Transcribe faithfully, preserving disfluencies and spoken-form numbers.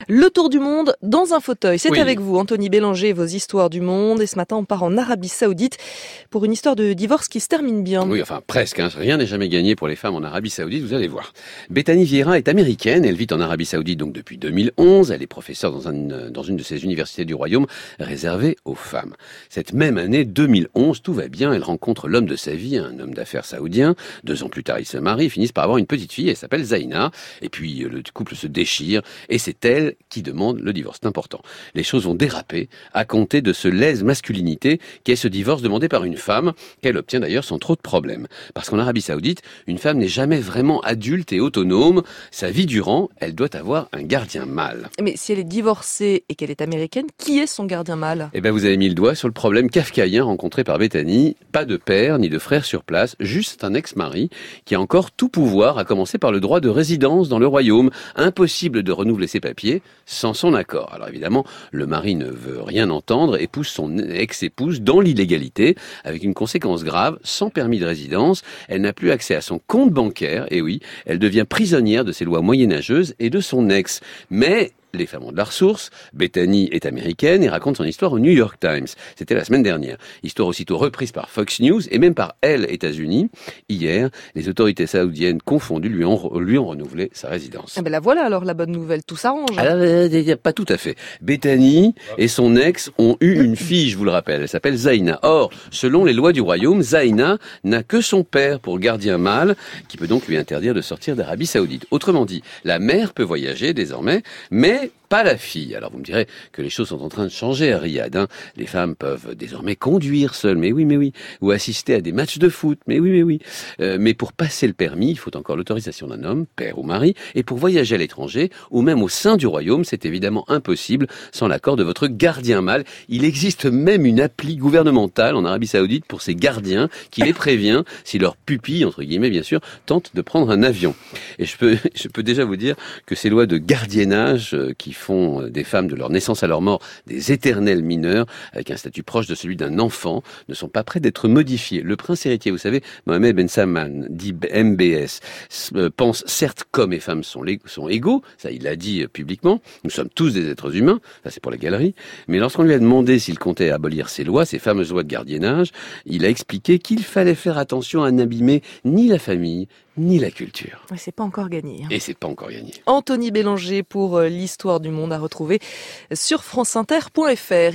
Le tour du monde dans un fauteuil. C'est Oui. avec vous, Anthony Bélanger, vos histoires du monde. Et ce matin, on part en Arabie Saoudite pour une histoire de divorce qui se termine bien. Oui, enfin presque. Hein. Rien n'est jamais gagné pour les femmes en Arabie Saoudite, vous allez voir. Bethany Vieira est américaine. Elle vit en Arabie Saoudite donc depuis deux mille onze. Elle est professeure dans, un, dans une de ces universités du royaume réservée aux femmes. Cette même année, deux mille onze, tout va bien. Elle rencontre l'homme de sa vie, un homme d'affaires saoudien. Deux ans plus tard, ils se marient. Ils finissent par avoir une petite fille. Elle s'appelle Zaina. Et puis le couple se déchire. Et c'est elle qui demande le divorce. C'est important. Les choses vont déraper à compter de ce lèse masculinité qu'est ce divorce demandé par une femme, qu'elle obtient d'ailleurs sans trop de problèmes. Parce qu'en Arabie Saoudite, une femme n'est jamais vraiment adulte et autonome. Sa vie durant, elle doit avoir un gardien mâle. Mais si elle est divorcée et qu'elle est américaine, qui est son gardien mâle ? Eh bien, vous avez mis le doigt sur le problème kafkaïen rencontré par Bethany. Pas de père ni de frère sur place, juste un ex-mari qui a encore tout pouvoir, à commencer par le droit de résidence dans le royaume. Impossible de renouveler ses papiers sans son accord. Alors évidemment, le mari ne veut rien entendre et pousse son ex-épouse dans l'illégalité, avec une conséquence grave, sans permis de résidence. Elle n'a plus accès à son compte bancaire, et oui, elle devient prisonnière de ses lois moyenâgeuses et de son ex. Mais les femmes ont de la ressource. Bethany est américaine et raconte son histoire au New York Times. C'était la semaine dernière. Histoire aussitôt reprise par Fox News et même par Elle, États-Unis. Hier, les autorités saoudiennes confondues lui ont, lui ont renouvelé sa résidence. Eh ben la voilà alors la bonne nouvelle, tout s'arrange. Alors, euh, pas tout à fait. Bethany et son ex ont eu une fille, je vous le rappelle. Elle s'appelle Zaina. Or, selon les lois du royaume, Zaina n'a que son père pour gardien mâle, qui peut donc lui interdire de sortir d'Arabie Saoudite. Autrement dit, la mère peut voyager désormais, mais pas la fille. Alors vous me direz que les choses sont en train de changer à Riyad. Hein. Les femmes peuvent désormais conduire seules, mais oui, mais oui. Ou assister à des matchs de foot, mais oui, mais oui. Euh, mais pour passer le permis, il faut encore l'autorisation d'un homme, père ou mari. Et pour voyager à l'étranger, ou même au sein du royaume, c'est évidemment impossible sans l'accord de votre gardien mâle. Il existe même une appli gouvernementale en Arabie Saoudite pour ces gardiens qui les prévient si leur pupille, entre guillemets bien sûr, tente de prendre un avion. Et je peux, je peux déjà vous dire que ces lois de gardiennage qui font des femmes de leur naissance à leur mort des éternels mineurs, avec un statut proche de celui d'un enfant, ne sont pas prêts d'être modifiés. Le prince héritier, vous savez, Mohamed Ben Salman, dit M B S, pense certes qu'hommes et femmes sont, sont égaux, ça il l'a dit publiquement, nous sommes tous des êtres humains, ça c'est pour la galerie, mais lorsqu'on lui a demandé s'il comptait abolir ces lois, ces fameuses lois de gardiennage, il a expliqué qu'il fallait faire attention à n'abîmer ni la famille, ni la culture. Et c'est pas encore gagné. Hein. Et c'est pas encore gagné. Anthony Bélanger pour l'histoire du monde à retrouver sur franceinter point fr.